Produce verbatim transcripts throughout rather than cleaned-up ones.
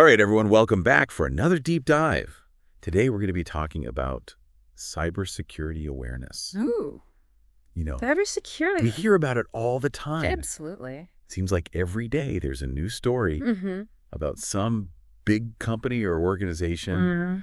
All right, everyone, welcome back for another deep dive. Today, we're going to be talking about cybersecurity awareness. Ooh, You know, cybersecurity. we hear about it all the time. Absolutely. Seems like every day there's a new story Mm-hmm. about some big company or organization Mm-hmm.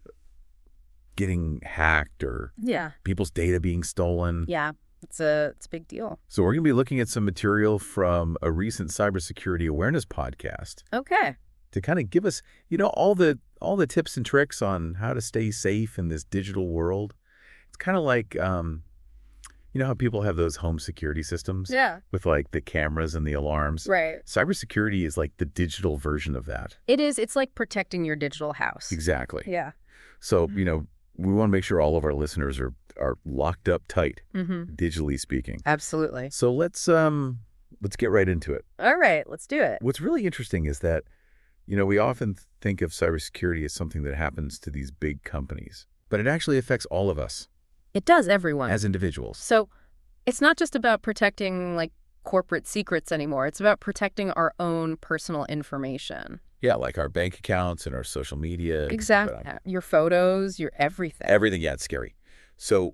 getting hacked or Yeah. people's data being stolen. Yeah. It's a it's a big deal. So we're going to be looking at some material from a recent cybersecurity awareness podcast Okay. to kind of give us, you know, all the all the tips and tricks on how to stay safe in this digital world. It's kind of like, um, you know how people have those home security systems Yeah. with like the cameras and the alarms? Right. Cybersecurity is like the digital version of that. It is. It's like protecting your digital house. Exactly. Yeah. So, you know, we want to make sure all of our listeners are are locked up tight, Mm-hmm. digitally speaking. Absolutely. So let's um let's get right into it. All right. Let's do it. What's really interesting is that, you know, we often think of cybersecurity as something that happens to these big companies, but it actually affects all of us It does everyone. as individuals. So it's not just about protecting like corporate secrets anymore. It's about protecting our own personal information. Yeah, like our bank accounts and our social media. Exactly. but, um, Your photos, your everything. Everything, yeah, it's scary. So,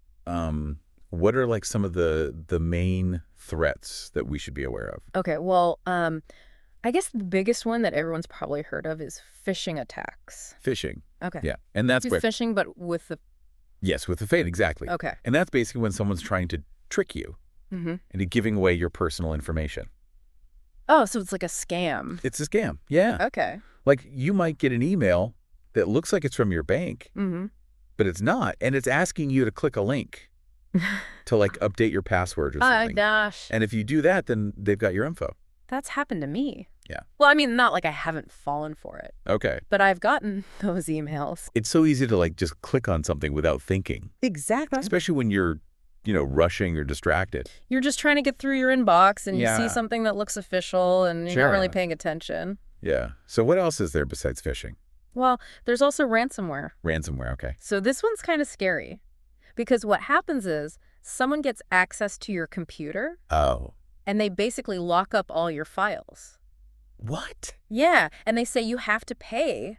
um, what are like some of the the main threats that we should be aware of? Okay, well, um, I guess the biggest one that everyone's probably heard of is phishing attacks. Phishing. Okay. Yeah, and that's Do where phishing, but with the yes, with the fade, exactly. okay. And that's basically when someone's trying to trick you Mm-hmm. into giving away your personal information. Oh, so it's like a scam. It's a scam. Yeah. Okay. Like you might get an email that looks like it's from your bank, Mm-hmm. but it's not, and it's asking you to click a link to like update your password or Oh something. gosh, And if you do that, then they've got your info. that's happened to me. Yeah. Well, I mean, not like I haven't fallen for it, Okay. but I've gotten those emails. It's so easy to like just click on something without thinking, Exactly. especially when you're, you know, rushing or distracted. You're just trying to get through your inbox, and you Yeah. see something that looks official, and you're Sure. not really paying attention. Yeah. So what else is there besides phishing? Well, there's also ransomware. Ransomware. Okay. So this one's kind of scary because what happens is someone gets access to your computer Oh. and they basically lock up all your files. What? Yeah, and they say you have to pay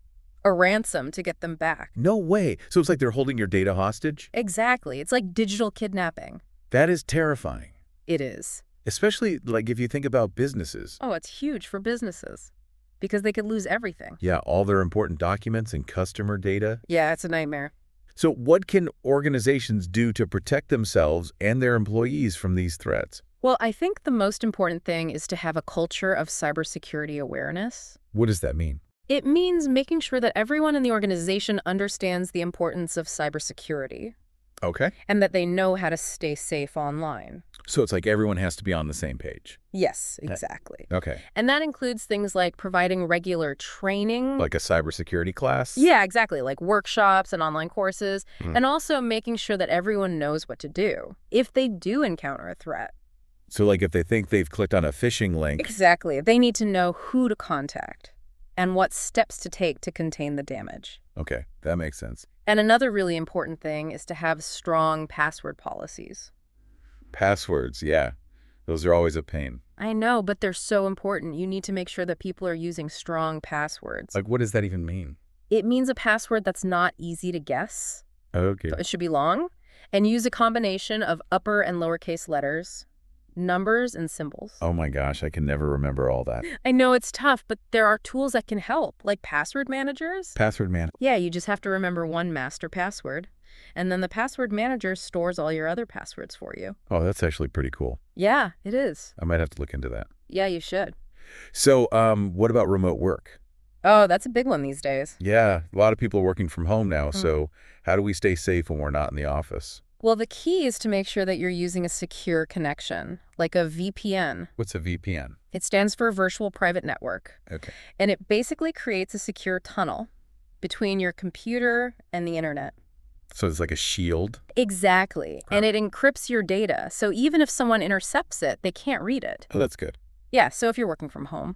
a ransom to get them back. No way. So it's like they're holding your data hostage? Exactly. It's like digital kidnapping. That is terrifying. It is. Especially like if you think about businesses. Oh, it's huge for businesses because they could lose everything. Yeah, all their important documents and customer data. Yeah, it's a nightmare. So what can organizations do to protect themselves and their employees from these threats? Well, I think the most important thing is to have a culture of cybersecurity awareness. What does that mean? It means making sure that everyone in the organization understands the importance of cybersecurity Okay. and that they know how to stay safe online. So it's like everyone has to be on the same page. Yes, exactly. Okay. And that includes things like providing regular training. Like a cybersecurity class? Yeah, exactly, like workshops and online courses, Mhm. and also making sure that everyone knows what to do if they do encounter a threat. So like if they think they've clicked on a phishing link. Exactly. They need to know who to contact and what steps to take to contain the damage. Okay, that makes sense. And another really important thing is to have strong password policies. Passwords, yeah. Those are always a pain. I know, but they're so important. You need to make sure that people are using strong passwords. Like what does that even mean? It means a password that's not easy to guess. Okay. It should be long and use a combination of upper and lowercase letters, numbers, and symbols. Oh my gosh, I can never remember all that. I know it's tough, but there are tools that can help, like password managers. Password man. Yeah, you just have to remember one master password, and then the password manager stores all your other passwords for you. Oh, that's actually pretty cool. Yeah, it is. I might have to look into that. Yeah, you should. So, um, what about remote work? Oh, that's a big one these days. Yeah, a lot of people are working from home now. Mm. So how do we stay safe when we're not in the office? Well, the key is to make sure that you're using a secure connection, like a V P N. What's a V P N? It stands for Virtual Private Network, Okay. and it basically creates a secure tunnel between your computer and the internet. So it's like a shield? Exactly. Wow. And it encrypts your data, so even if someone intercepts it, they can't read it. Oh, that's good. Yeah, so if you're working from home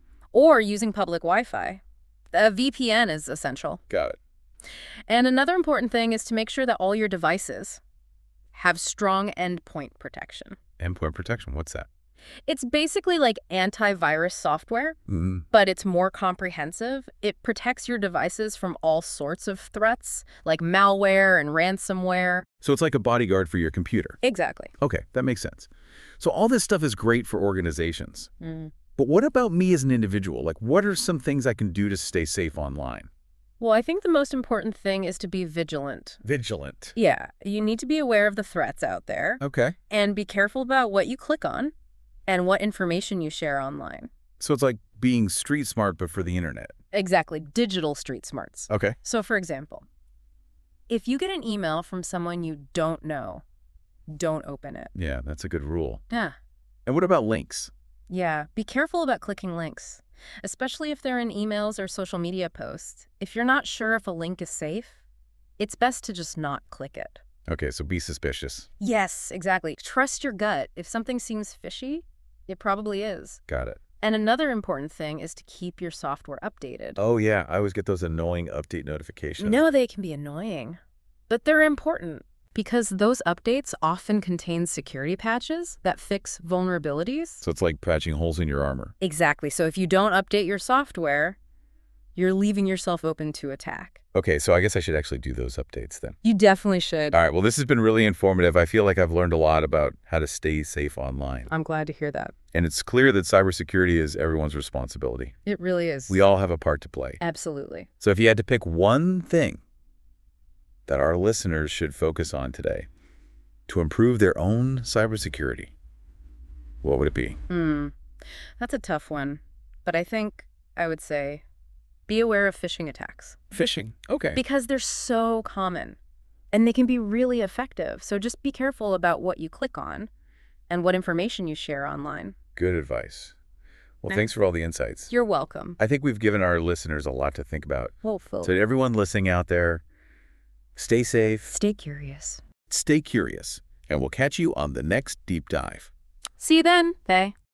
or using public Wi-Fi, a V P N is essential. Got it. And another important thing is to make sure that all your devices have strong endpoint protection. Endpoint protection, what's that? It's basically like antivirus software, Mm. but it's more comprehensive. It protects your devices from all sorts of threats, like malware and ransomware. So it's like a bodyguard for your computer. Exactly. Okay, that makes sense. So all this stuff is great for organizations. Mm. But what about me as an individual? Like, what are some things I can do to stay safe online? Well, I think the most important thing is to be vigilant. Vigilant. Yeah, you need to be aware of the threats out there Okay. and be careful about what you click on and what information you share online. So it's like being street smart, but for the internet. Exactly, digital street smarts. Okay. So, for example, if you get an email from someone you don't know, don't open it. Yeah, that's a good rule. Yeah. And what about links? Yeah, be careful about clicking links, especially if they're in emails or social media posts. If you're not sure if a link is safe, it's best to just not click it. Okay, so be suspicious. Yes, exactly. Trust your gut. If something seems fishy, it probably is. Got it. And another important thing is to keep your software updated. Oh, yeah, I always get those annoying update notifications. No, they can be annoying, but they're important because those updates often contain security patches that fix vulnerabilities. So it's like patching holes in your armor. Exactly. So if you don't update your software, you're leaving yourself open to attack. Okay, so I guess I should actually do those updates then. You definitely should. All right, well, this has been really informative. I feel like I've learned a lot about how to stay safe online. I'm glad to hear that. And it's clear that cybersecurity is everyone's responsibility. It really is. We all have a part to play. Absolutely. So if you had to pick one thing that our listeners should focus on today to improve their own cybersecurity, what would it be? Hmm. That's a tough one. But I think I would say be aware of phishing attacks. Phishing. Okay. Because they're so common and they can be really effective. So just be careful about what you click on and what information you share online. Good advice. Well, thanks for all the insights. You're welcome. I think we've given our listeners a lot to think about. Hopefully. So to everyone listening out there, stay safe, Stay curious. stay curious, and we'll catch you on the next deep dive. See you then. Bye.